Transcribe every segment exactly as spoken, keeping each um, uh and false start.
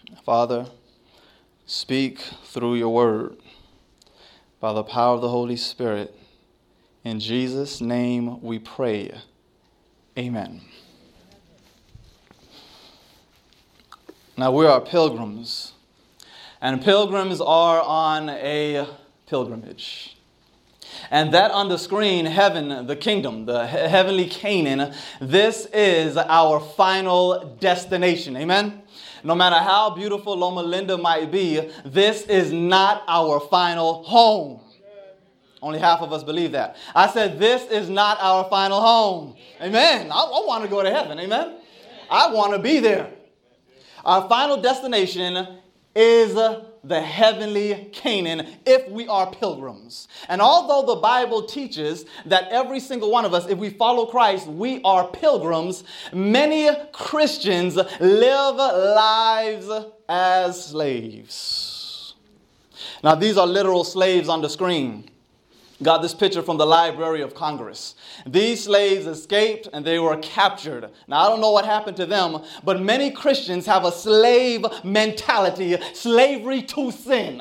Father, speak through your word by the power of the Holy Spirit. In Jesus' name we pray. Amen. Now we are pilgrims, and pilgrims are on a pilgrimage. And that on the screen, heaven, the kingdom, the he- heavenly Canaan, this is our final destination. Amen? No matter how beautiful Loma Linda might be, this is not our final home. Only half of us believe that. I said, this is not our final home. Amen. I, I want to go to heaven. Amen. I want to be there. Our final destination is the heavenly Canaan if we are pilgrims. And although the Bible teaches that every single one of us, if we follow Christ, we are pilgrims, many Christians live lives as slaves. Now, these are literal slaves on the screen. Got this picture from the Library of Congress. These slaves escaped and they were captured. Now, I don't know what happened to them, but many Christians have a slave mentality, slavery to sin.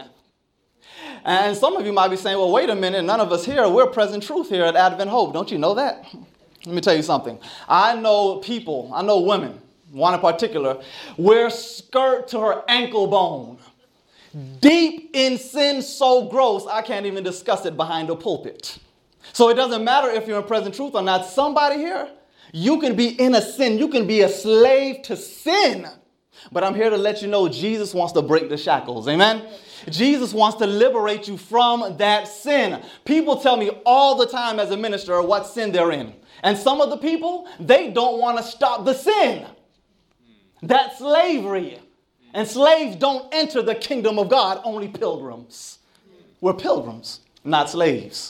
And some of you might be saying, well, wait a minute, none of us here, we're present truth here at Advent Hope. Don't you know that? Let me tell you something. I know people, I know women, one in particular, wear skirt to her ankle bone. Deep in sin so gross, I can't even discuss it behind the pulpit. So it doesn't matter if you're in present truth or not. Somebody here, you can be in a sin. You can be a slave to sin. But I'm here to let you know Jesus wants to break the shackles. Amen? Jesus wants to liberate you from that sin. People tell me all the time as a minister what sin they're in. And some of the people, they don't want to stop the sin. That's slavery. And slaves don't enter the kingdom of God, only pilgrims. We're pilgrims, not slaves.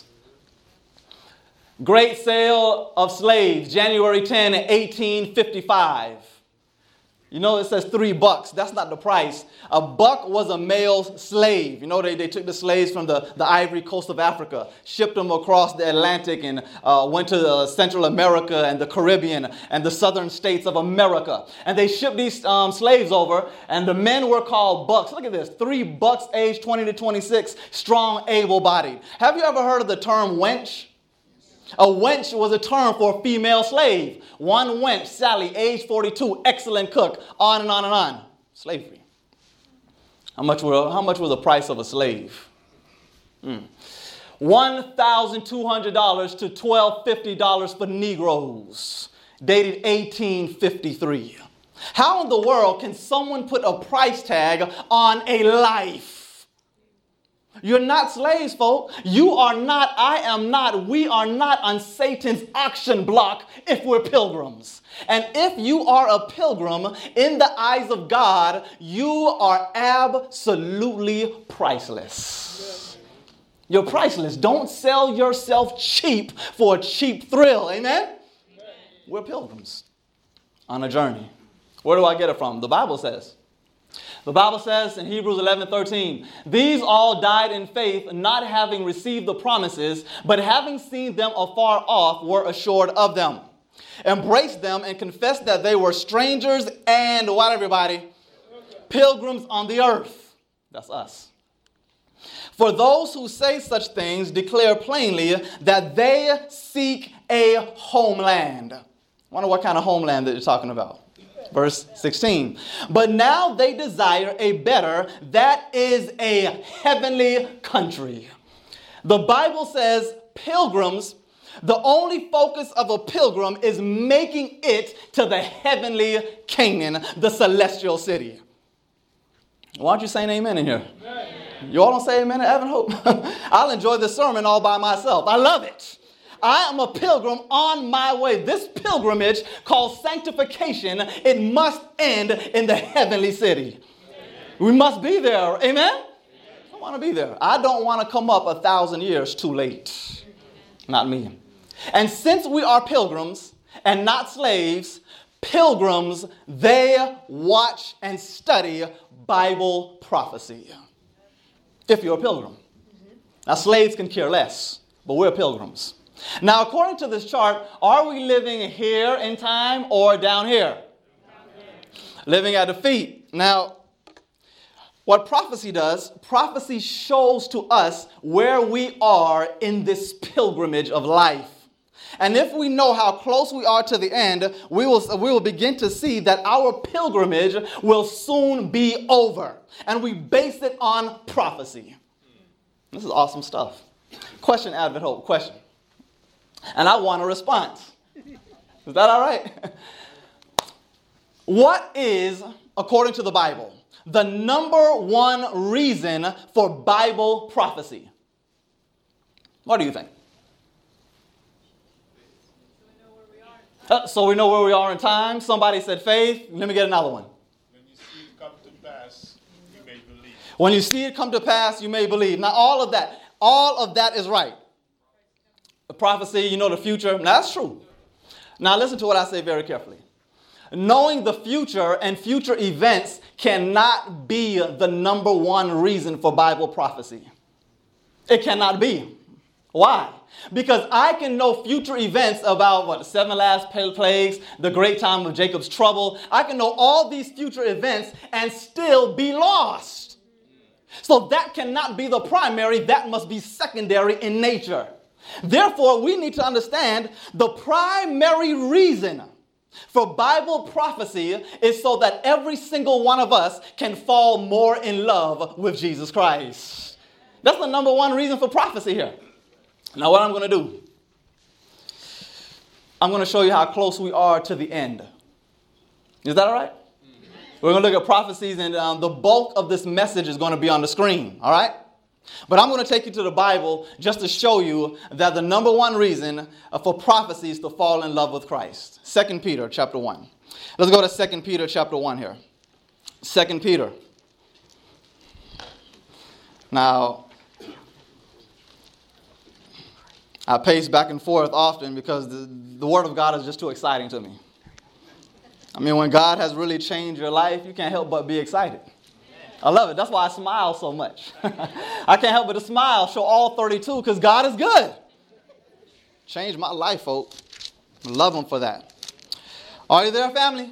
Great sale of slaves, January tenth, eighteen fifty-five. You know, it says three bucks. That's not the price. A buck was a male slave. You know, they, they took the slaves from the, the Ivory Coast of Africa, shipped them across the Atlantic, and uh, went to uh, Central America and the Caribbean and the southern states of America. And they shipped these um, slaves over, and the men were called bucks. Look at this. Three bucks aged twenty to twenty-six, strong, able-bodied. Have you ever heard of the term wench? A wench was a term for a female slave. One wench, Sally, age forty-two, excellent cook, on and on and on. Slavery. How much were, how much was the price of a slave? Mm. one thousand two hundred dollars to twelve fifty dollars for Negroes, dated eighteen fifty-three. How in the world can someone put a price tag on a life? You're not slaves, folk. You are not, I am not, we are not on Satan's auction block if we're pilgrims. And if you are a pilgrim, in the eyes of God, you are absolutely priceless. You're priceless. Don't sell yourself cheap for a cheap thrill. Amen? We're pilgrims on a journey. Where do I get it from? The Bible says. The Bible says in Hebrews eleven thirteen, these all died in faith, not having received the promises, but having seen them afar off, were assured of them, embraced them, and confessed that they were strangers and, what everybody? Pilgrims on the earth. That's us. For those who say such things declare plainly that they seek a homeland. I wonder what kind of homeland that you're talking about. Verse sixteen. But now they desire a better, that is a heavenly country. The Bible says pilgrims, the only focus of a pilgrim is making it to the heavenly Canaan, the celestial city. Why aren't you saying amen in here? Amen. You all don't say amen at Advent Hope? I'll enjoy this sermon all by myself. I love it. I am a pilgrim on my way. This pilgrimage called sanctification, it must end in the heavenly city. Amen. We must be there. Amen? Amen? I want to be there. I don't want to come up a thousand years too late. Not me. And since we are pilgrims and not slaves, pilgrims, they watch and study Bible prophecy. If you're a pilgrim. Now, slaves can care less, but we're pilgrims. Now, according to this chart, are we living here in time or down here? Down here. Living at the feet. Now, What prophecy does, prophecy shows to us where we are in this pilgrimage of life. And if we know how close we are to the end, we will, we will begin to see that our pilgrimage will soon be over. And we base it on prophecy. This is awesome stuff. Question, Advent Hope, question. And I want a response. Is that all right? What is, according to the Bible, the number one reason for Bible prophecy? What do you think? Uh, so we know where we are in time. Somebody said faith. Let me get another one. When you see it come to pass, you may believe. When you see it come to pass, you may believe. Now, all of that, all of that is right. The prophecy, you know the future. Now, that's true. Now, listen to what I say very carefully. Knowing the future and future events cannot be the number one reason for Bible prophecy. It cannot be. Why? Because I can know future events about what, the seven last plagues, the great time of Jacob's trouble. I can know all these future events and still be lost. So that cannot be the primary. That must be secondary in nature. Therefore, we need to understand the primary reason for Bible prophecy is so that every single one of us can fall more in love with Jesus Christ. That's the number one reason for prophecy here. Now, what I'm going to do, I'm going to show you how close we are to the end. Is that all right? Mm-hmm. We're going to look at prophecies, and um, the bulk of this message is going to be on the screen, all right? But I'm going to take you to the Bible just to show you that the number one reason for prophecy is to fall in love with Christ. Second Peter chapter one. Let's go to Second Peter chapter one here. Second Peter. Now, I pace back and forth often because the, the Word of God is just too exciting to me. I mean, when God has really changed your life, you can't help but be excited. I love it. That's why I smile so much. I can't help but to smile, show all thirty-two, because God is good. Changed my life, folks. Love Him for that. Are you there, family?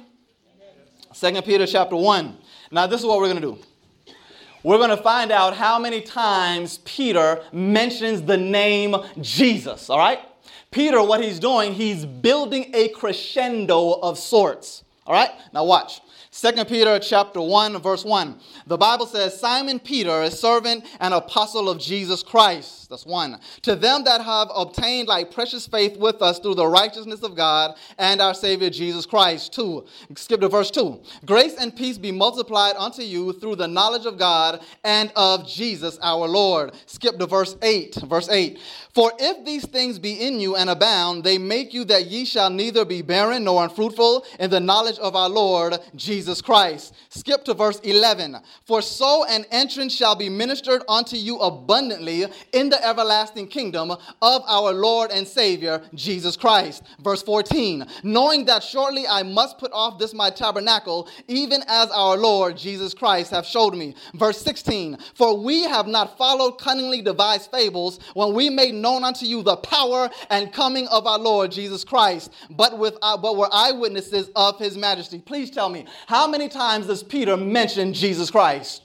Second Peter chapter one. Now, this is what we're going to do. We're going to find out how many times Peter mentions the name Jesus, all right? Peter, what he's doing, he's building a crescendo of sorts, all right? Now, watch. Second Peter chapter one, verse one. The Bible says, Simon Peter, a servant and apostle of Jesus Christ. That's one. To them that have obtained like precious faith with us through the righteousness of God and our Savior Jesus Christ. Two. Skip to verse two. Grace and peace be multiplied unto you through the knowledge of God and of Jesus our Lord. Skip to verse eight. Verse eight. For if these things be in you and abound, they make you that ye shall neither be barren nor unfruitful in the knowledge of our Lord Jesus Christ. Skip to verse eleven. For so an entrance shall be ministered unto you abundantly in the everlasting kingdom of our Lord and Savior Jesus Christ. Verse fourteen. Knowing that shortly I must put off this my tabernacle, even as our Lord Jesus Christ hath showed me. Verse sixteen. For we have not followed cunningly devised fables when we made known unto you the power and coming of our Lord Jesus Christ, but with uh, but were eyewitnesses of his majesty. Please tell me, how many times does Peter mention Jesus Christ?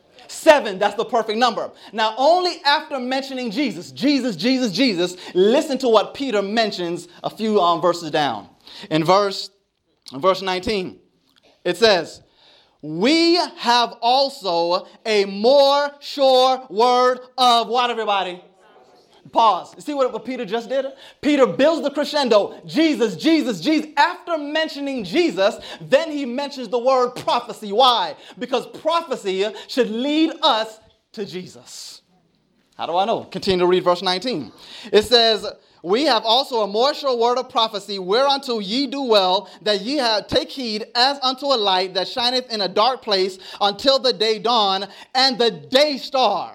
Seven, that's the perfect number. Now, only after mentioning Jesus, Jesus, Jesus, Jesus, listen to what Peter mentions a few um, verses down. In verse, in verse nineteen, it says, we have also a more sure word of what, everybody? Pause. You see what, what Peter just did? Peter builds the crescendo. Jesus, Jesus, Jesus. After mentioning Jesus, then he mentions the word prophecy. Why? Because prophecy should lead us to Jesus. How do I know? Continue to read verse nineteen. It says, we have also a more sure word of prophecy, whereunto ye do well, that ye have take heed as unto a light that shineth in a dark place until the day dawn, and the day star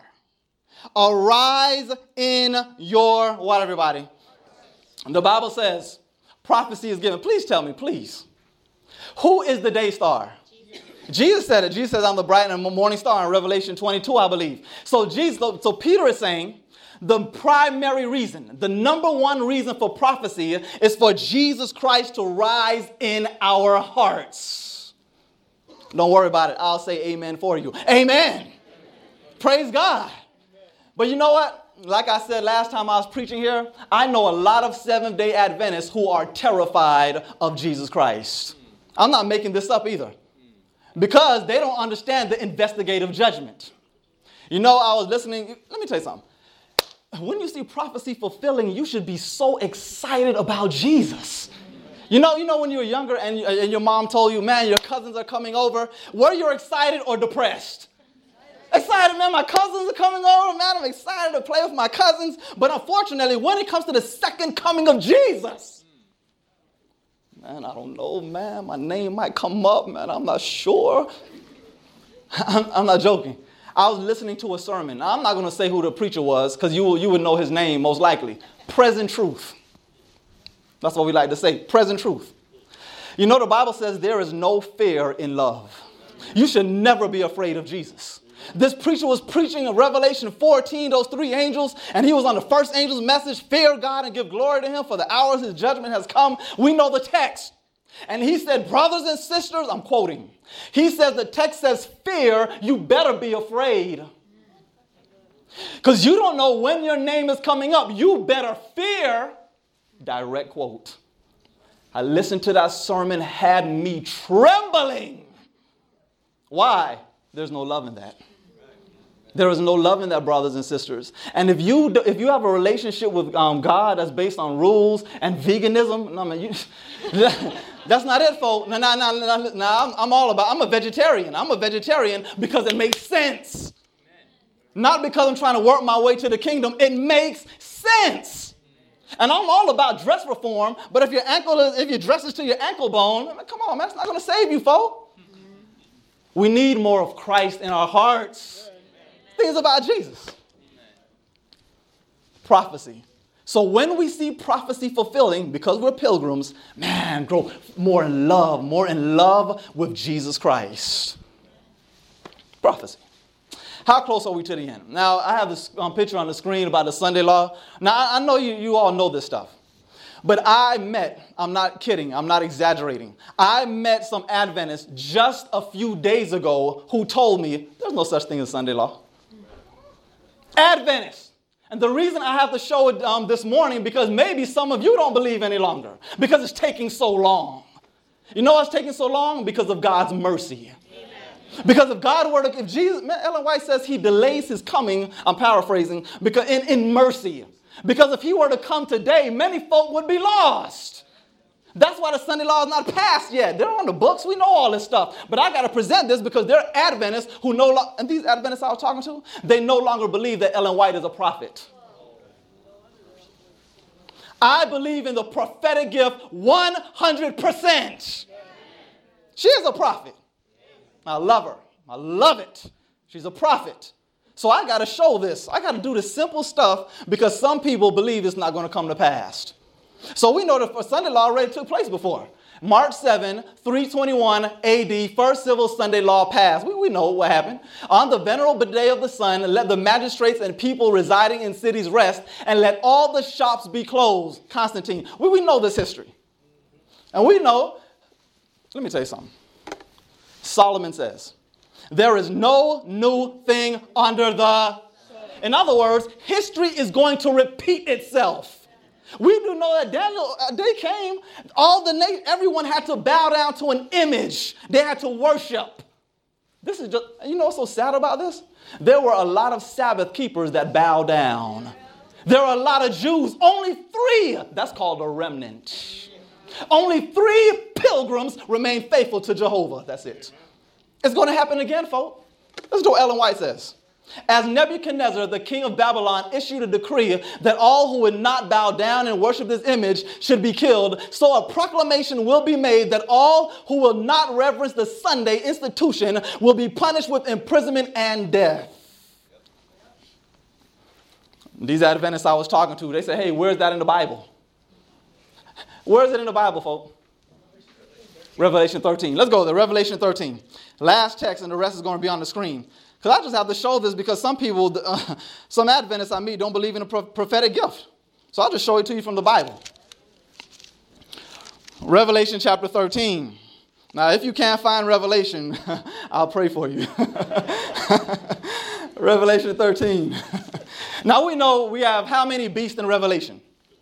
arise in your, what, everybody? The Bible says prophecy is given. Please tell me, please. Who is the day star? Jesus, Jesus said it. Jesus says, I'm the bright and morning star in Revelation twenty-two, I believe. So Jesus, so Peter is saying the primary reason, the number one reason for prophecy is for Jesus Christ to rise in our hearts. Don't worry about it. I'll say amen for you. Amen. Praise God. But you know what? Like I said last time I was preaching here, I know a lot of Seventh-day Adventists who are terrified of Jesus Christ. I'm not making this up either. Because they don't understand the investigative judgment. You know, I was listening. Let me tell you something. When you see prophecy fulfilling, you should be so excited about Jesus. You know, you know when you were younger and, and your mom told you, man, your cousins are coming over. Were you excited or depressed? Excited, man, my cousins are coming over. Man, I'm excited to play with my cousins. But unfortunately, when it comes to the second coming of Jesus, man, I don't know, man. My name might come up, man. I'm not sure. I'm, I'm not joking. I was listening to a sermon. Now, I'm not going to say who the preacher was because you, you would know his name most likely. Present Truth. That's what we like to say. Present Truth. You know, the Bible says there is no fear in love. You should never be afraid of Jesus. This preacher was preaching in Revelation fourteen, those three angels, and he was on the first angel's message, fear God and give glory to him, for the hour of his judgment has come. We know the text. And he said, brothers and sisters, I'm quoting. He says, the text says, fear, you better be afraid. Because you don't know when your name is coming up. You better fear. Direct quote. I listened to that sermon, had me trembling. Why? There's no love in that. There is no love in that, brothers and sisters. And if you if you have a relationship with um, God that's based on rules and veganism, no, man, you, that's not it, folks. No, no, no, no, no, I'm, I'm all about, I'm a vegetarian. I'm a vegetarian because it makes sense. Not because I'm trying to work my way to the kingdom. It makes sense. And I'm all about dress reform, but if your ankle is, if your dress is to your ankle bone, come on, man, that's not going to save you, folks. We need more of Christ in our hearts. Things about Jesus. Prophecy. So when we see prophecy fulfilling, because we're pilgrims, man, grow more in love, more in love with Jesus Christ. Prophecy. How close are we to the end? Now, I have this um, picture on the screen about the Sunday law. Now, I, I know you, you all know this stuff. But I met, I'm not kidding, I'm not exaggerating. I met some Adventists just a few days ago who told me there's no such thing as Sunday law. Adventists. And the reason I have to show it um, this morning, because maybe some of you don't believe any longer, because it's taking so long. You know why it's taking so long? Because of God's mercy. Amen. Because if God were to, if Jesus, Ellen White says he delays his coming, I'm paraphrasing, because in, in mercy. Because if he were to come today, many folk would be lost. That's why the Sunday law is not passed yet. They're on the books. We know all this stuff. But I got to present this because they're Adventists who no longer, and these Adventists I was talking to, they no longer believe that Ellen White is a prophet. I believe in the prophetic gift one hundred percent. She is a prophet. I love her. I love it. She's a prophet. So I got to show this. I got to do this simple stuff because some people believe it's not going to come to pass. So we know the Sunday law already took place before. March seventh, three twenty-one A D, first civil Sunday law passed. We, we know what happened. On the venerable day of the sun, let the magistrates and people residing in cities rest, and let all the shops be closed. Constantine. We, we know this history. And we know, let me tell you something. Solomon says, there is no new thing under the... In other words, history is going to repeat itself. We do know that Daniel, uh, they came, all the na- everyone had to bow down to an image. They had to worship. This is just, you know what's so sad about this? There were a lot of Sabbath keepers that bowed down. There are a lot of Jews, only three. That's called a remnant. Only three pilgrims remain faithful to Jehovah. That's it. It's going to happen again, folks. Listen to what Ellen White says. As Nebuchadnezzar, the king of Babylon, issued a decree that all who would not bow down and worship this image should be killed, so a proclamation will be made that all who will not reverence the Sunday institution will be punished with imprisonment and death. These Adventists I was talking to, they said, hey, where's that in the Bible? Where is it in the Bible, folks? Revelation thirteen. Let's go there. Revelation thirteen. Last text, and the rest is going to be on the screen. Because I just have to show this because some people, uh, some Adventists I meet don't believe in a pro- prophetic gift. So I'll just show it to you from the Bible. Revelation chapter thirteen. Now, if you can't find Revelation, I'll pray for you. Revelation thirteen. Now we know we have how many beasts in Revelation?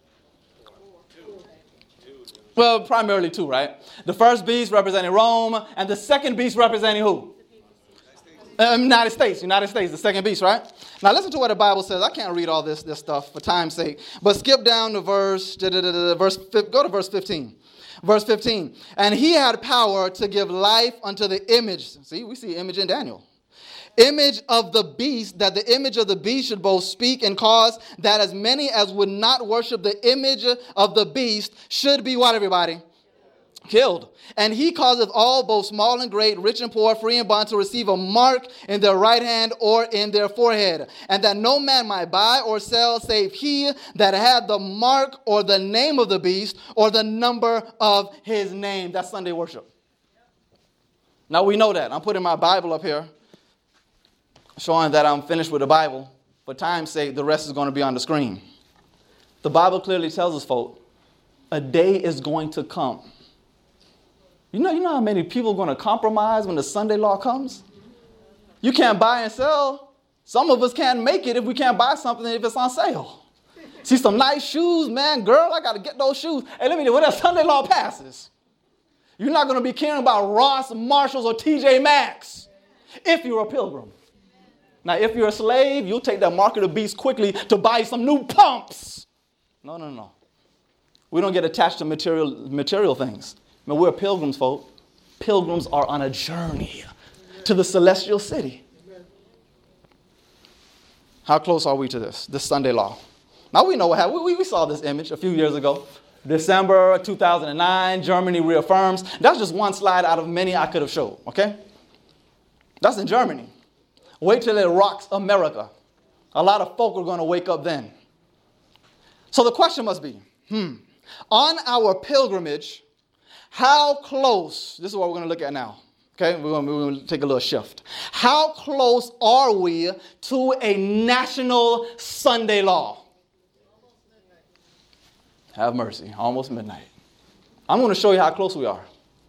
Well, primarily two, right? The first beast representing Rome, and the second beast representing who? Uh, United States, United States, the second beast, right? Now listen to what the Bible says. I can't read all this, this stuff for time's sake, but skip down to verse, da, da, da, da, verse, go to verse fifteen. Verse fifteen. And he had power to give life unto the image. See, we see image in Daniel. Image of the beast, that the image of the beast should both speak and cause that as many as would not worship the image of the beast should be what, everybody? Killed. And he causeth all, both small and great, rich and poor, free and bond, to receive a mark in their right hand or in their forehead, and that no man might buy or sell save he that had the mark or the name of the beast or the number of his name. That's Sunday worship. Now we know that. I'm putting my Bible up here, showing that I'm finished with the Bible. For time's sake, the rest is going to be on the screen. The Bible clearly tells us, folks, a day is going to come. You know, you know how many people are going to compromise when the Sunday law comes? You can't buy and sell. Some of us can't make it if we can't buy something if it's on sale. See some nice shoes, man, girl, I got to get those shoes. Hey, let me know, when that Sunday law passes, you're not going to be caring about Ross, Marshalls, or T J Maxx if you're a pilgrim. Now, if you're a slave, you'll take that mark of the beast quickly to buy some new pumps. No, no, no. We don't get attached to material, material things. I mean, we're pilgrims, folk. Pilgrims are on a journey to the celestial city. How close are we to this, this Sunday law? Now, we know what happened. We, we saw this image a few years ago. December two thousand nine, Germany reaffirms. That's just one slide out of many I could have showed, okay? That's in Germany. Wait till it rocks America. A lot of folk are going to wake up then. So the question must be, hmm, on our pilgrimage, how close, this is what we're going to look at now, okay? We're going, to, we're going to take a little shift. How close are we to a national Sunday law? Have mercy, almost midnight. I'm going to show you how close we are.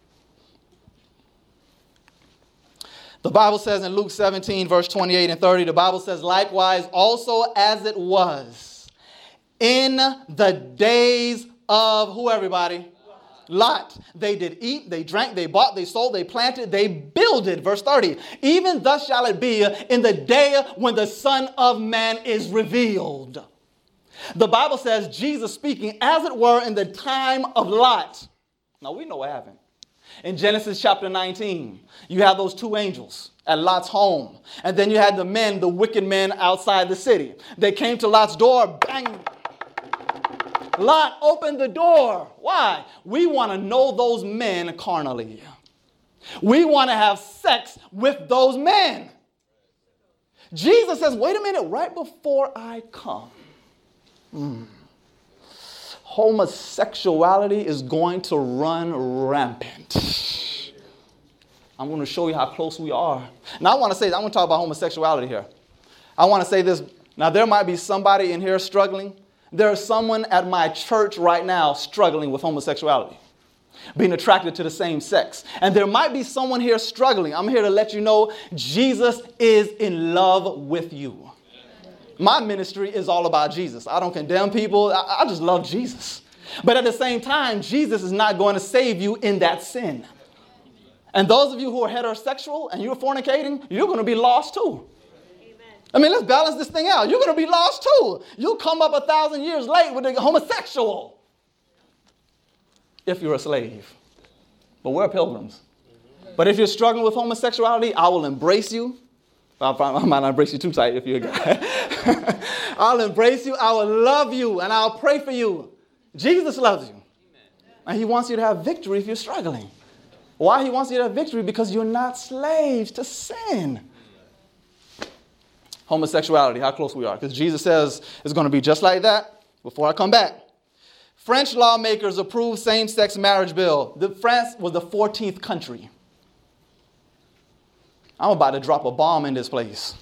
The Bible says in Luke seventeen, verse twenty-eight and thirty, the Bible says, likewise also as it was in the days of who, everybody? Lot. They did eat, they drank, they bought, they sold, they planted, they builded. Verse thirty, even thus shall it be in the day when the Son of Man is revealed. The Bible says Jesus speaking as it were in the time of Lot. Now we know what happened. In Genesis chapter nineteen, you have those two angels at Lot's home. And then you had the men, the wicked men outside the city. They came to Lot's door, bang. Lot opened the door. Why? We want to know those men carnally. We want to have sex with those men. Jesus says, wait a minute, right before I come, mm, homosexuality is going to run rampant. I'm going to show you how close we are. Now I want to say, I want to talk about homosexuality here. I want to say this. Now there might be somebody in here struggling. There's someone at my church right now struggling with homosexuality, being attracted to the same sex. And there might be someone here struggling. I'm here to let you know Jesus is in love with you. My ministry is all about Jesus. I don't condemn people. I, I just love Jesus. But at the same time, Jesus is not going to save you in that sin. And those of you who are heterosexual and you're fornicating, you're going to be lost too. I mean, let's balance this thing out. You're going to be lost too. You'll come up a thousand years late with a homosexual if you're a slave. But we're pilgrims. But if you're struggling with homosexuality, I will embrace you. I might not embrace you too tight if you're a guy. I'll embrace you. I will love you and I'll pray for you. Jesus loves you. And he wants you to have victory if you're struggling. Why he wants you to have victory? Because you're not slaves to sin. Homosexuality, how close we are. Because Jesus says it's going to be just like that before I come back. French lawmakers approved same-sex marriage bill. The, France was the fourteenth country. I'm about to drop a bomb in this place.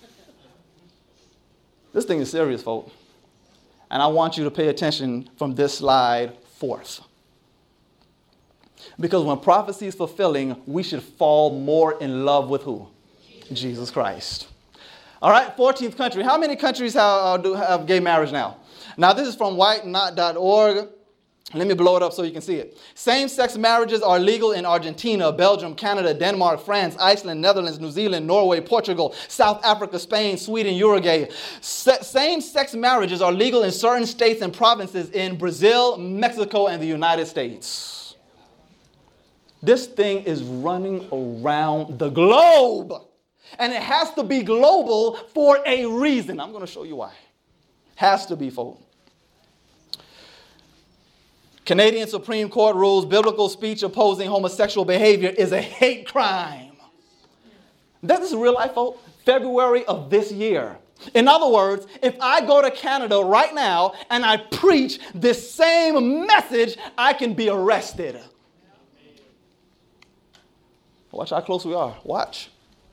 This thing is serious, folks. And I want you to pay attention from this slide forth. Because when prophecy is fulfilling, we should fall more in love with who? Jesus Christ. All right, fourteenth country. How many countries have, uh, do have gay marriage now? Now, this is from white knot dot org. Let me blow it up so you can see it. Same-sex marriages are legal in Argentina, Belgium, Canada, Denmark, France, Iceland, Netherlands, New Zealand, Norway, Portugal, South Africa, Spain, Sweden, Uruguay. Se- same-sex marriages are legal in certain states and provinces in Brazil, Mexico, and the United States. This thing is running around the globe. And it has to be global for a reason. I'm going to show you why. Has to be, folks. Canadian Supreme Court rules biblical speech opposing homosexual behavior is a hate crime. This is real life, folks. February of this year. In other words, if I go to Canada right now and I preach this same message, I can be arrested. Watch how close we are. Watch.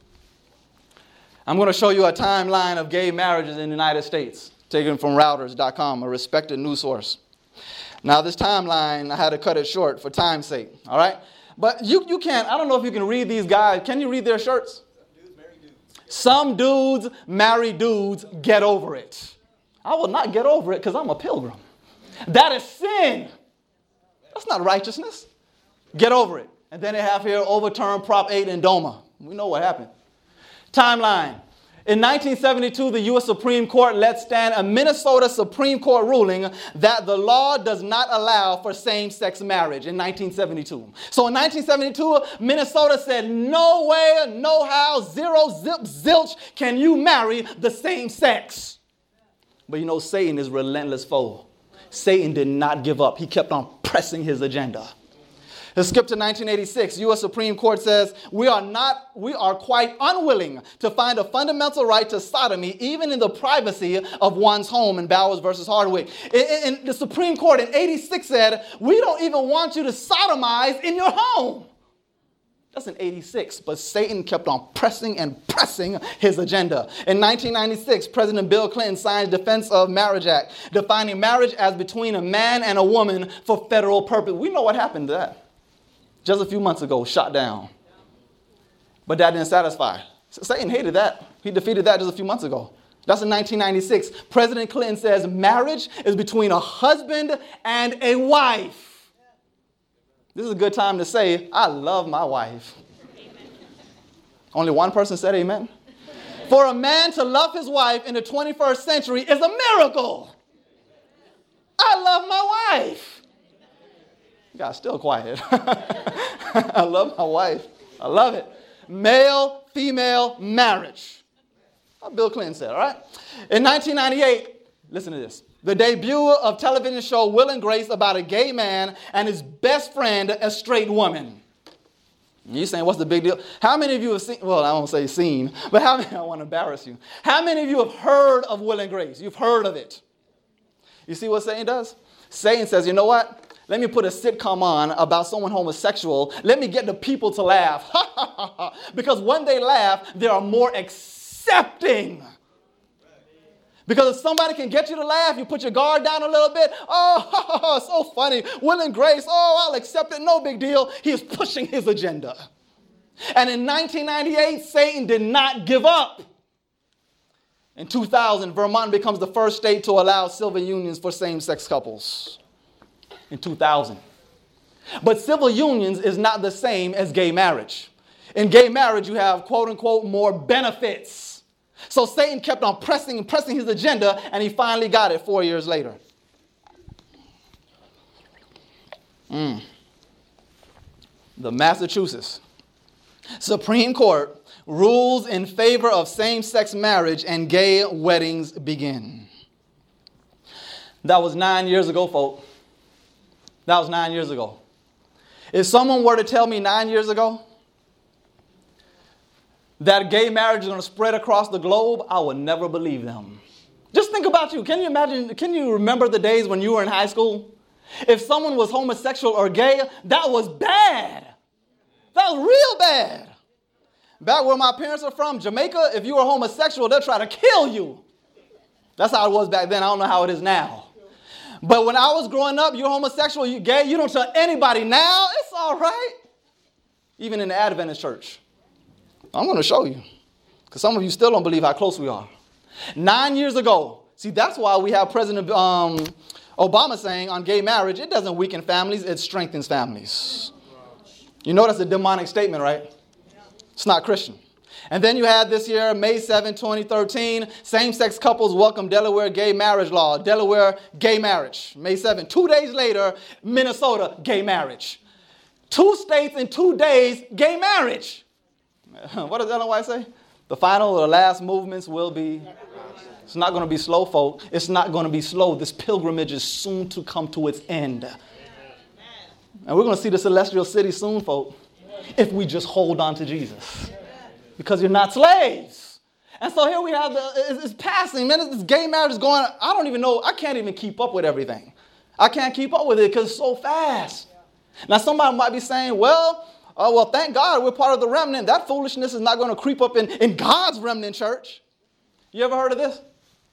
I'm going to show you a timeline of gay marriages in the United States, taken from Reuters dot com, a respected news source. Now, this timeline, I had to cut it short for time's sake, all right? But you, you can't, I don't know if you can read these guys. Can you read their shirts? Some dudes marry dudes, get over it. I will not get over it because I'm a pilgrim. That is sin. That's not righteousness. Get over it. And then they have here overturn Prop eight in DOMA. We know what happened. Timeline. In nineteen seventy-two, the U S Supreme Court let stand a Minnesota Supreme Court ruling that the law does not allow for same-sex marriage in nineteen seventy-two. So in nineteen seventy-two, Minnesota said, no way, no how, zero, zip, zilch, can you marry the same sex. But you know, Satan is relentless foe. Satan did not give up. He kept on pressing his agenda. Let's skip to nineteen eighty-six. U S Supreme Court says, we are not, we are quite unwilling to find a fundamental right to sodomy, even in the privacy of one's home, in Bowers versus Hardwick. And the Supreme Court in eighty-six said, we don't even want you to sodomize in your home. That's in eighty-six, but Satan kept on pressing and pressing his agenda. In nineteen ninety-six, President Bill Clinton signed Defense of Marriage Act, defining marriage as between a man and a woman for federal purpose. We know what happened to that. Just a few months ago, shot down. But that didn't satisfy. Satan hated that. He defeated that just a few months ago. That's in nineteen ninety-six. President Clinton says marriage is between a husband and a wife. This is a good time to say, I love my wife. Amen. Only one person said amen. For a man to love his wife in the twenty-first century is a miracle. I love my wife. You guys still quiet. I love my wife. I love it. Male, female marriage. What Bill Clinton said, all right? In nineteen ninety-eight, listen to this. The debut of television show Will and Grace about a gay man and his best friend, a straight woman. You're saying, what's the big deal? How many of you have seen, well, I won't say seen, but how many, I want to embarrass you. How many of you have heard of Will and Grace? You've heard of it. You see what Satan does? Satan says, you know what? Let me put a sitcom on about someone homosexual. Let me get the people to laugh. Because when they laugh, they are more accepting. Because if somebody can get you to laugh, you put your guard down a little bit. Oh, so funny. Will and Grace. Oh, I'll accept it. No big deal. He is pushing his agenda. And in nineteen ninety-eight, Satan did not give up. In two thousand, Vermont becomes the first state to allow civil unions for same-sex couples. In two thousand. But civil unions is not the same as gay marriage. In gay marriage, you have, quote unquote, more benefits. So Satan kept on pressing and pressing his agenda, and he finally got it four years later. Mm. The Massachusetts Supreme Court rules in favor of same-sex marriage and gay weddings begin. That was nine years ago, folks. That was nine years ago. If someone were to tell me nine years ago that gay marriage is going to spread across the globe, I would never believe them. Just think about you. Can you imagine, can you remember the days when you were in high school? If someone was homosexual or gay, that was bad. That was real bad. Back where my parents are from, Jamaica, if you were homosexual, they'll try to kill you. That's how it was back then. I don't know how it is now. But when I was growing up, you're homosexual, you're gay, you don't tell anybody. Now, it's all right. Even in the Adventist church. I'm going to show you. Because some of you still don't believe how close we are. Nine years ago, see, that's why we have President um, Obama saying on gay marriage, it doesn't weaken families, it strengthens families. You know that's a demonic statement, right? It's not Christian. And then you had this year, May seventh, twenty thirteen, same-sex couples welcome Delaware gay marriage law. Delaware gay marriage, May seventh. Two days later, Minnesota gay marriage. Two states in two days, gay marriage. What does Ellen White say? The final or the last movements will be, it's not going to be slow, folk. It's not going to be slow. This pilgrimage is soon to come to its end. And we're going to see the celestial city soon, folk, if we just hold on to Jesus. Because you're not slaves. And so here we have, the, it's, it's passing. Man, this gay marriage is going, I don't even know, I can't even keep up with everything. I can't keep up with it because it's so fast. Now, somebody might be saying, well, oh, uh, well, thank God we're part of the remnant. That foolishness is not going to creep up in, in God's remnant church. You ever heard of this?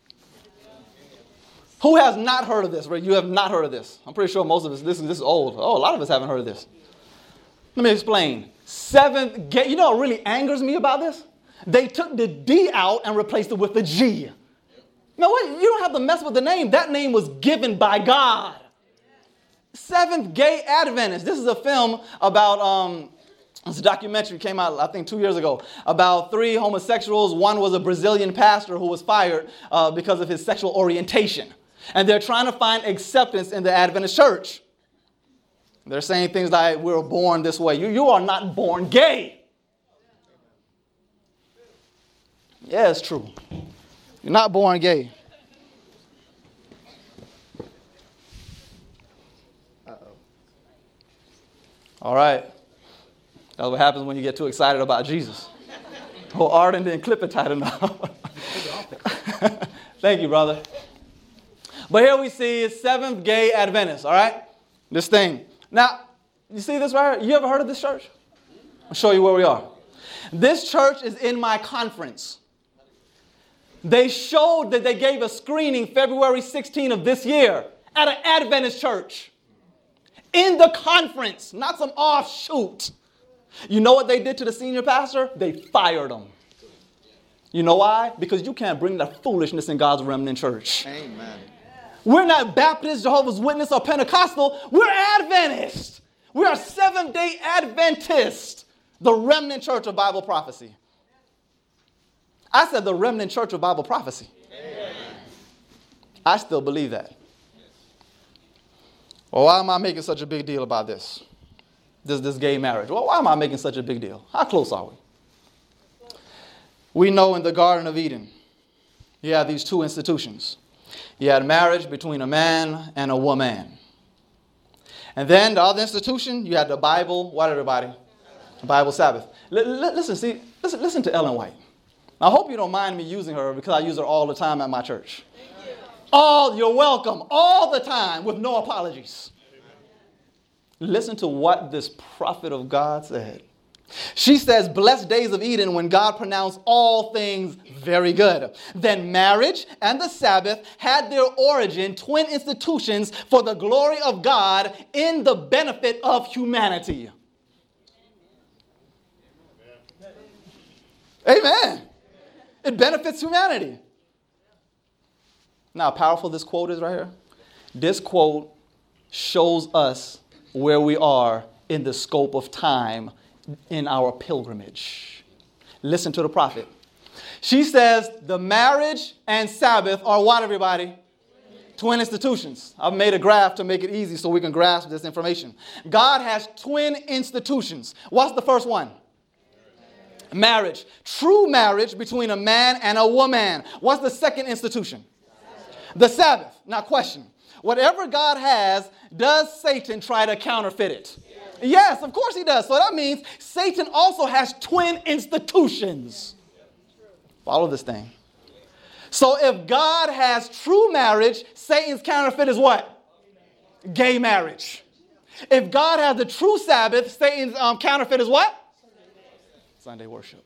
Who has not heard of this? Right? You have not heard of this. I'm pretty sure most of us, this, this is old. Oh, a lot of us haven't heard of this. Let me explain. Seventh gay, you know what really angers me about this? They took the D out and replaced it with the G. Now, wait, you don't have to mess with the name. That name was given by God. Seventh Gay Adventist. This is a film about, um, it's a documentary, came out, I think, two years ago, about three homosexuals. One was a Brazilian pastor who was fired uh, because of his sexual orientation. And they're trying to find acceptance in the Adventist church. They're saying things like, we're born this way. You, you are not born gay. Yeah, it's true. You're not born gay. All right. That's what happens when you get too excited about Jesus. Oh, Arden didn't clip it tight enough. Thank you, brother. But here we see Seventh Gay Adventist, all right? This thing. Now, you see this right here? You ever heard of this church? I'll show you where we are. This church is in my conference. They showed that they gave a screening February sixteenth of this year at an Adventist church. In the conference, not some offshoot. You know what they did to the senior pastor? They fired him. You know why? Because you can't bring that foolishness in God's remnant church. Amen. We're not Baptist, Jehovah's Witness, or Pentecostal. We're Adventist. We are Seventh-day Adventist, the remnant church of Bible prophecy. I said the remnant church of Bible prophecy. Amen. I still believe that. Well, why am I making such a big deal about this? This, this gay marriage. Well, why am I making such a big deal? How close are we? We know in the Garden of Eden, you have these two institutions. You had marriage between a man and a woman. And then the other institution, you had the Bible. What, everybody? The Bible Sabbath. L- l- listen, see, listen, listen to Ellen White. I hope you don't mind me using her because I use her all the time at my church. All, you're welcome, all the time with no apologies. Listen to what this prophet of God said. She says, blessed days of Eden when God pronounced all things very good. Then marriage and the Sabbath had their origin, twin institutions for the glory of God in the benefit of humanity. Amen. It benefits humanity. Now, how powerful this quote is right here. This quote shows us where we are in the scope of time in our pilgrimage. Listen to the prophet. She says the marriage and Sabbath are what, everybody? Twin institutions. I've made a graph to make it easy so we can grasp this information. God has twin institutions. What's the first one? Marriage. True marriage between a man and a woman. What's the second institution? The Sabbath. Now question. Whatever God has, does Satan try to counterfeit it? Yes, of course he does. So that means Satan also has twin institutions. Follow this thing. So if God has true marriage, Satan's counterfeit is what? Gay marriage. If God has the true Sabbath, Satan's um, counterfeit is what? Sunday worship.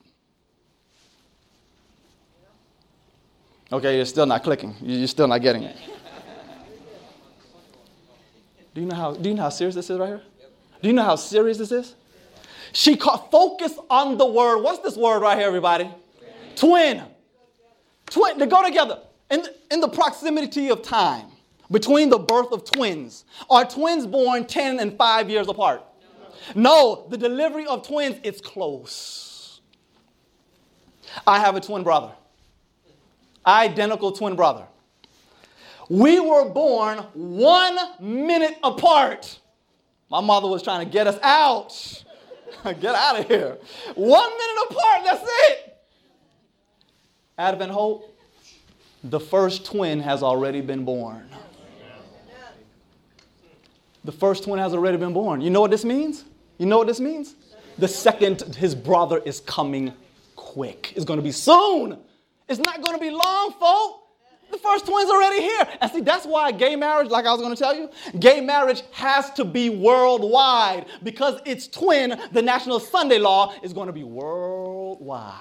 Okay, you're still not clicking. You're still not getting it. Do you know how, do you know how serious this is right here? Do you know how serious this is? She caught focus on the word. What's this word right here, everybody? Twin. Twin. They go together. In, in the proximity of time between the birth of twins. Are twins born ten and five years apart? No, the delivery of twins is close. I have a twin brother. Identical twin brother. We were born one minute apart. My mother was trying to get us out. Get out of here. One minute apart, that's it. Advent Hope, the first twin has already been born. The first twin has already been born. You know what this means? You know what this means? The second, his brother is coming quick. It's going to be soon. It's not going to be long, folks. The first twin's already here. And see, that's why gay marriage, like I was going to tell you, gay marriage has to be worldwide because its twin, the National Sunday Law, is going to be worldwide.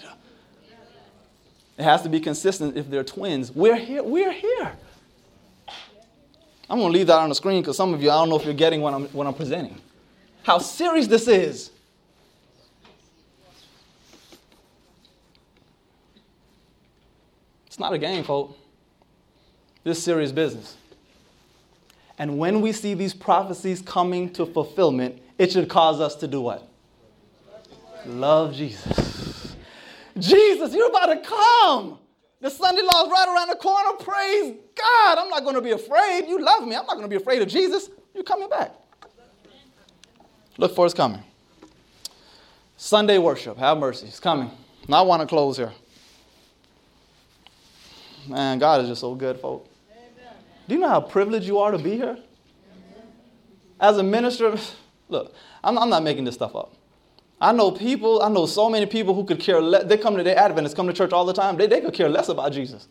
It has to be consistent if they're twins. We're here. We're here. I'm going to leave that on the screen because some of you, I don't know if you're getting what I'm, what I'm presenting. How serious this is. It's not a game, folks. This is serious business. And when we see these prophecies coming to fulfillment, it should cause us to do what? Love Jesus. Jesus, you're about to come. The Sunday law is right around the corner. Praise God. I'm not going to be afraid. You love me. I'm not going to be afraid of Jesus. You're coming back. Look for his coming. Sunday worship. Have mercy. It's coming. Now I want to close here. Man, God is just so good, folks. Do you know how privileged you are to be here? As a minister, look, I'm, I'm not making this stuff up. I know people, I know so many people who could care less. They come to their Adventists, come to church all the time. They, they could care less about Jesus.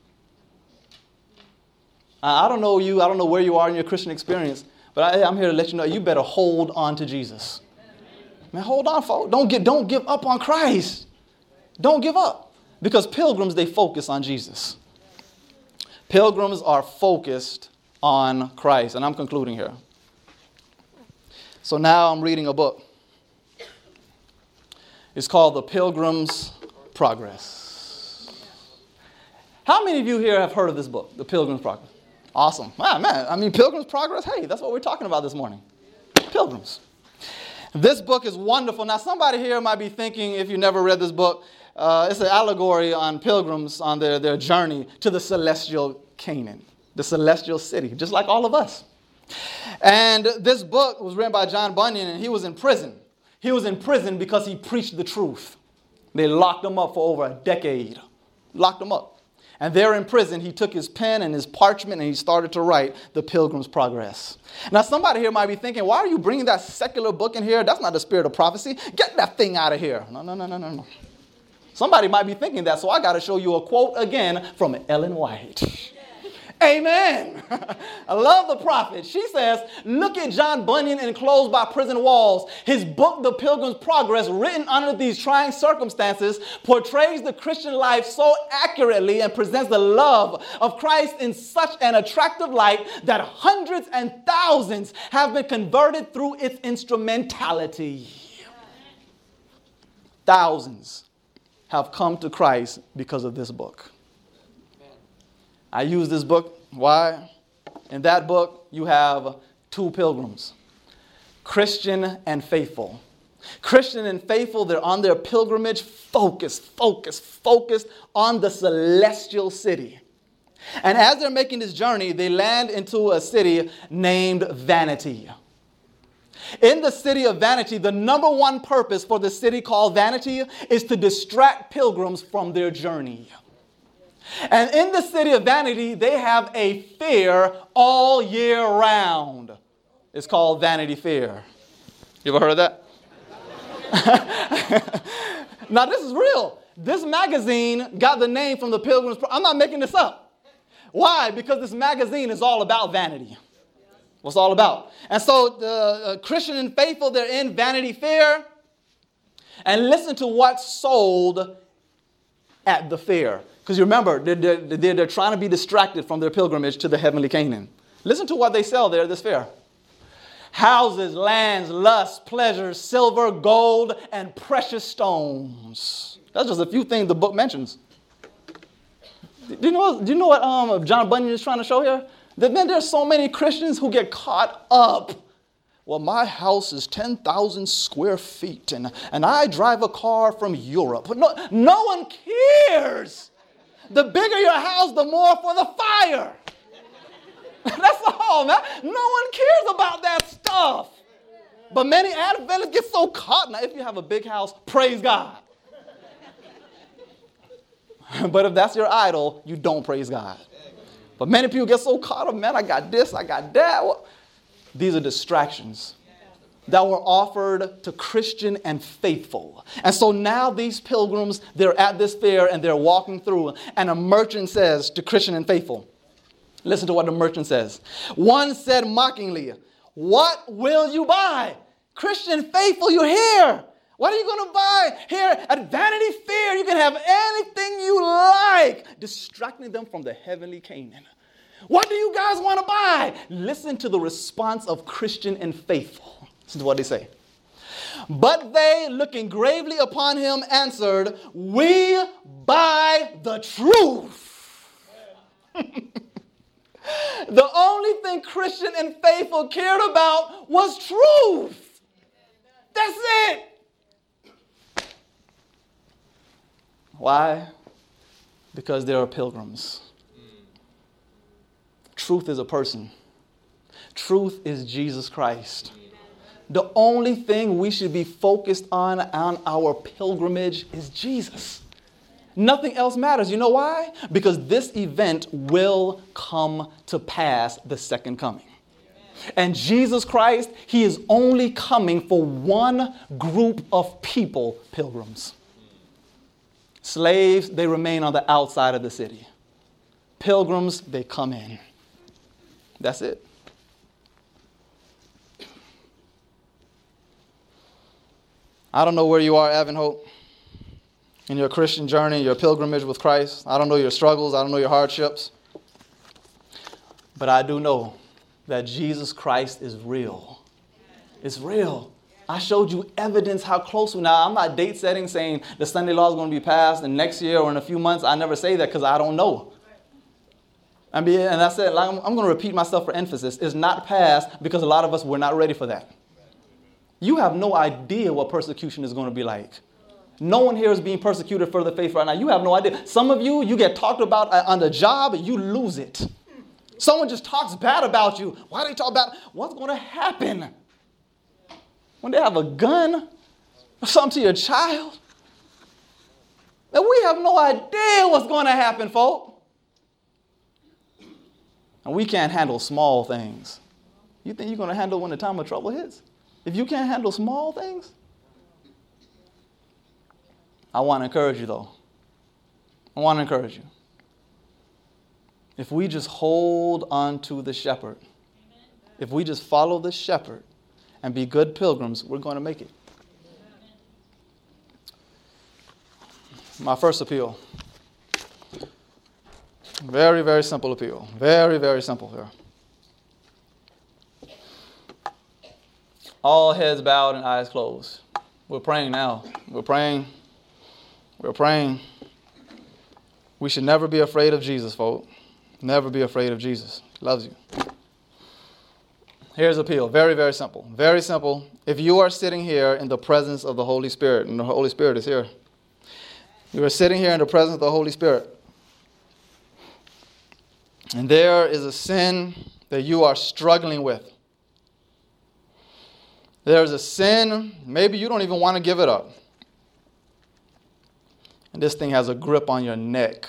I, I don't know you. I don't know where you are in your Christian experience. But I, I'm here to let you know you better hold on to Jesus. Man, hold on, folks. Don't, get, don't give up on Christ. Don't give up. Because pilgrims, they focus on Jesus. Pilgrims are focused on Christ. And I'm concluding here. So now I'm reading a book. It's called The Pilgrim's Progress. How many of you here have heard of this book, The Pilgrim's Progress? Awesome. Man, man, I mean, Pilgrim's Progress, hey, that's what we're talking about this morning. Pilgrims. This book is wonderful. Now, somebody here might be thinking, if you never read this book, uh, it's an allegory on pilgrims on their, their journey to the celestial Canaan, the celestial city, just like all of us. And this book was written by John Bunyan, and he was in prison. He was in prison because he preached the truth. They locked him up for over a decade. Locked him up. And there in prison, he took his pen and his parchment and he started to write The Pilgrim's Progress. Now, somebody here might be thinking, why are you bringing that secular book in here? That's not the spirit of prophecy. Get that thing out of here. No, no, no, no, no, no. Somebody might be thinking that, so I got to show you a quote again from Ellen White. Amen. I love the prophet. She says, look at John Bunyan enclosed by prison walls. His book, The Pilgrim's Progress, written under these trying circumstances, portrays the Christian life so accurately and presents the love of Christ in such an attractive light that hundreds and thousands have been converted through its instrumentality. Thousands have come to Christ because of this book. I use this book. Why? In that book, you have two pilgrims, Christian and faithful. Christian and faithful, they're on their pilgrimage, focused, focused, focused on the celestial city. And as they're making this journey, they land into a city named Vanity. In the city of Vanity, the number one purpose for the city called Vanity is to distract pilgrims from their journey. And in the city of Vanity, they have a fair all year round. It's called Vanity Fair. You ever heard of that? Now, this is real. This magazine got the name from the Pilgrim's Progress. I'm not making this up. Why? Because this magazine is all about vanity. What's it all about? And so the uh, Christian and faithful, they're in Vanity Fair. And listen to what's sold at the fair. Because you remember, they're, they're, they're trying to be distracted from their pilgrimage to the heavenly Canaan. Listen to what they sell there at this fair. Houses, lands, lust, pleasures, silver, gold, and precious stones. That's just a few things the book mentions. Do you know, do you know what um, John Bunyan is trying to show here? That, man, there's so many Christians who get caught up. Well, my house is ten thousand square feet, and, and I drive a car from Europe. But no, no one cares. The bigger your house, the more for the fire. That's all, man. No one cares about that stuff. But many Adventists get so caught. Now, if you have a big house, praise God. But if that's your idol, you don't praise God. But many people get so caught up, man, I got this, I got that. Well, these are distractions that were offered to Christian and faithful. And so now these pilgrims, they're at this fair and they're walking through, and a merchant says to Christian and faithful, listen to what the merchant says. One said mockingly, what will you buy? Christian faithful, you're here. What are you going to buy? Here at Vanity Fair, you can have anything you like. Distracting them from the heavenly Canaan. What do you guys want to buy? Listen to the response of Christian and faithful. This is what they say. But they, looking gravely upon him, answered, we buy the truth. The only thing Christian and faithful cared about was truth. That's it. Why? Because they are pilgrims. Truth is a person. Truth is Jesus Christ. The only thing we should be focused on on our pilgrimage is Jesus. Nothing else matters. You know why? Because this event will come to pass, the second coming. And Jesus Christ, he is only coming for one group of people, pilgrims. Slaves, they remain on the outside of the city. Pilgrims, they come in. That's it. I don't know where you are, Advent in your Christian journey, your pilgrimage with Christ. I don't know your struggles. I don't know your hardships. But I do know that Jesus Christ is real. It's real. I showed you evidence how close we are. Now, I'm not date setting saying the Sunday law is going to be passed and next year or in a few months. I never say that because I don't know. I mean, and I said, like, I'm, I'm going to repeat myself for emphasis. It's not passed because a lot of us were not ready for that. You have no idea what persecution is going to be like. No one here is being persecuted for the faith right now. You have no idea. Some of you, you get talked about on the job and you lose it. Someone just talks bad about you. Why do they talk about what's going to happen? When they have a gun or something to your child? And we have no idea what's going to happen, folk. And we can't handle small things. You think you're going to handle when the time of trouble hits? If you can't handle small things? I want to encourage you, though. I want to encourage you. If we just hold on to the shepherd, if we just follow the shepherd and be good pilgrims, we're going to make it. My first appeal. Very, very simple appeal. Very, very simple here. All heads bowed and eyes closed. We're praying now. We're praying. We're praying. We should never be afraid of Jesus, folks. Never be afraid of Jesus. He loves you. Here's the appeal. Very, very simple. Very simple. If you are sitting here in the presence of the Holy Spirit, and the Holy Spirit is here. You are sitting here in the presence of the Holy Spirit. And there is a sin that you are struggling with. There's a sin, maybe you don't even want to give it up. And this thing has a grip on your neck.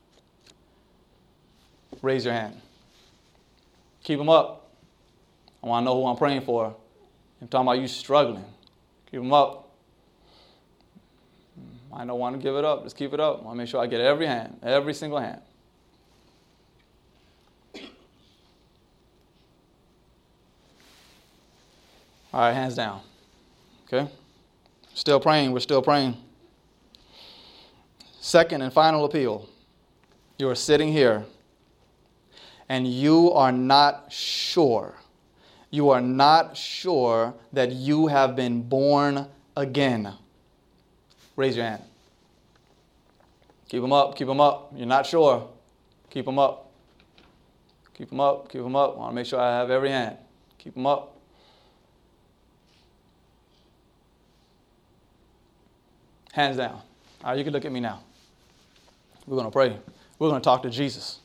Raise your hand. Keep them up. I want to know who I'm praying for. I'm talking about you struggling. Keep them up. I don't want to give it up. Just keep it up. I want to make sure I get every hand, every single hand. All right, hands down. Okay? Still praying. We're still praying. Second and final appeal. You are sitting here and you are not sure, you are not sure that you have been born again, raise your hand. Keep them up, keep them up. You're not sure. Keep them up. Keep them up, keep them up. I want to make sure I have every hand. Keep them up. Hands down. All right, you can look at me now. We're going to pray. We're going to talk to Jesus.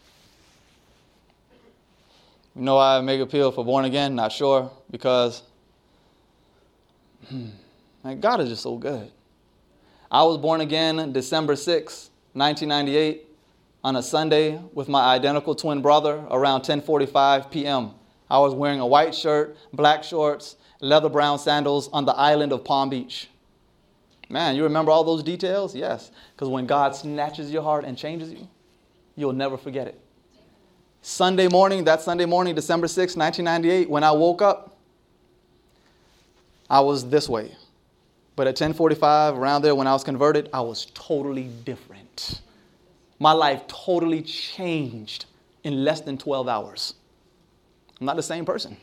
You know why I make appeal for born again? Not sure. Because hmm, man, God is just so good. I was born again December sixth, nineteen ninety-eight, on a Sunday with my identical twin brother around ten forty-five p.m. I was wearing a white shirt, black shorts, leather brown sandals on the island of Palm Beach. Man, you remember all those details? Yes, because when God snatches your heart and changes you, you'll never forget it. Sunday morning, that Sunday morning, December sixth, nineteen ninety-eight, when I woke up, I was this way. But at ten forty-five, around there when I was converted, I was totally different. My life totally changed in less than twelve hours. I'm not the same person.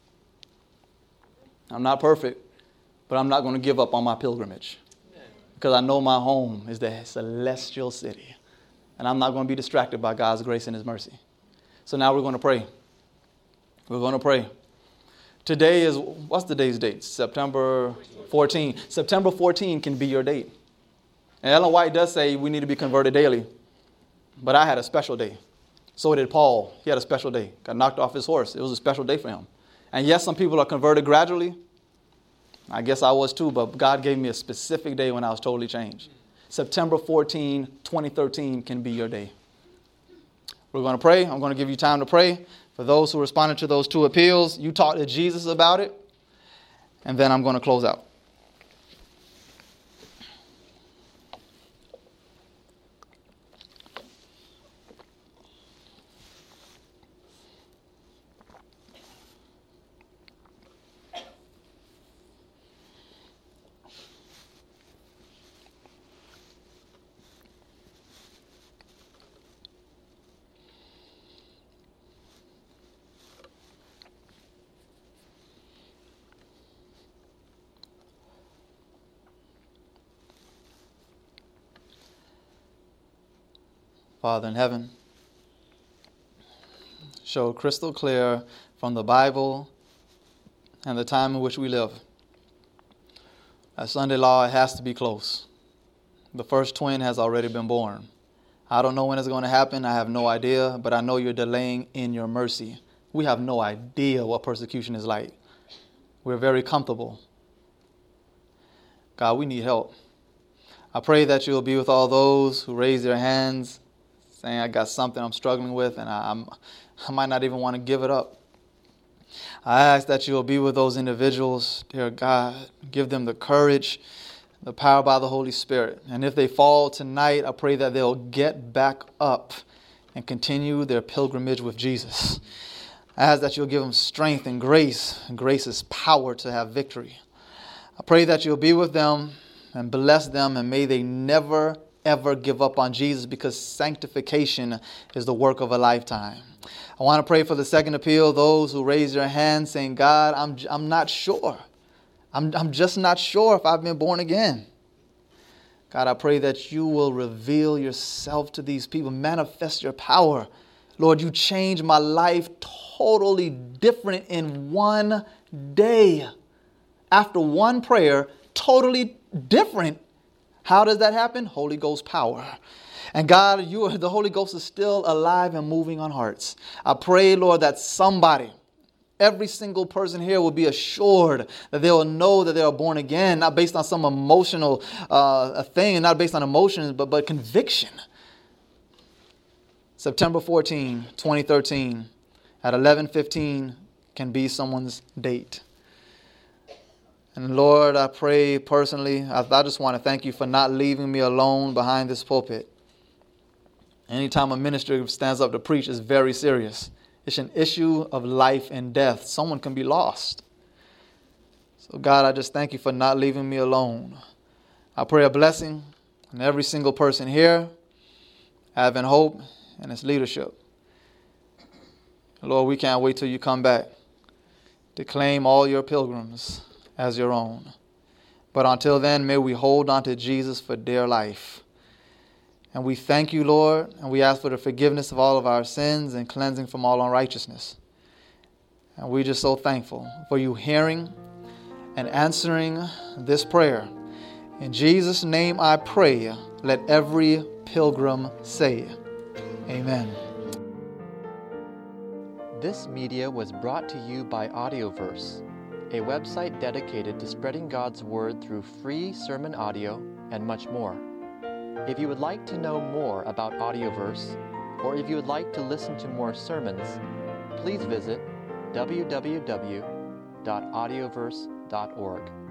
I'm not perfect, but I'm not going to give up on my pilgrimage. Because I know my home is the celestial city. And I'm not going to be distracted by God's grace and his mercy. So now we're going to pray. We're going to pray. Today is, what's today's date? September fourteenth. September fourteenth can be your date. And Ellen White does say we need to be converted daily. But I had a special day. So did Paul. He had a special day. Got knocked off his horse. It was a special day for him. And yes, some people are converted gradually. I guess I was too, but God gave me a specific day when I was totally changed. September fourteenth, twenty thirteen can be your day. We're going to pray. I'm going to give you time to pray. For those who responded to those two appeals, you talk to Jesus about it, and then I'm going to close out. Father in heaven, show crystal clear from the Bible and the time in which we live. At Sunday law, it has to be close. The first twin has already been born. I don't know when it's going to happen. I have no idea, but I know you're delaying in your mercy. We have no idea what persecution is like. We're very comfortable. God, we need help. I pray that you'll be with all those who raise their hands saying, I got something I'm struggling with, and I, I'm, I might not even want to give it up. I ask that you'll be with those individuals, dear God. Give them the courage, the power by the Holy Spirit. And if they fall tonight, I pray that they'll get back up and continue their pilgrimage with Jesus. I ask that you'll give them strength and grace, and grace is power to have victory. I pray that you'll be with them and bless them, and may they never ever give up on Jesus, because sanctification is the work of a lifetime. I want to pray for the second appeal, those who raise their hands saying, God, I'm I'm not sure. I'm, I'm just not sure if I've been born again. God, I pray that you will reveal yourself to these people, manifest your power. Lord, you changed my life totally different in one day. After one prayer, totally different. How does that happen? Holy Ghost power. And God, you are, the Holy Ghost is still alive and moving on hearts. I pray, Lord, that somebody, every single person here will be assured that they will know that they are born again, not based on some emotional uh, thing, not based on emotions, but, but conviction. September fourteenth, twenty thirteen at eleven fifteen can be someone's date. And Lord, I pray personally, I, I just want to thank you for not leaving me alone behind this pulpit. Anytime a minister stands up to preach, it's very serious. It's an issue of life and death. Someone can be lost. So God, I just thank you for not leaving me alone. I pray a blessing on every single person here, Advent Hope and its leadership. Lord, we can't wait till you come back to claim all your pilgrims as your own. But until then, may we hold on to Jesus for dear life. And we thank you, Lord, and we ask for the forgiveness of all of our sins and cleansing from all unrighteousness. And we're just so thankful for you hearing and answering this prayer. In Jesus' name I pray, let every pilgrim say, Amen. This media was brought to you by Audioverse, a website dedicated to spreading God's Word through free sermon audio and much more. If you would like to know more about Audioverse, or if you would like to listen to more sermons, please visit w w w dot audioverse dot org.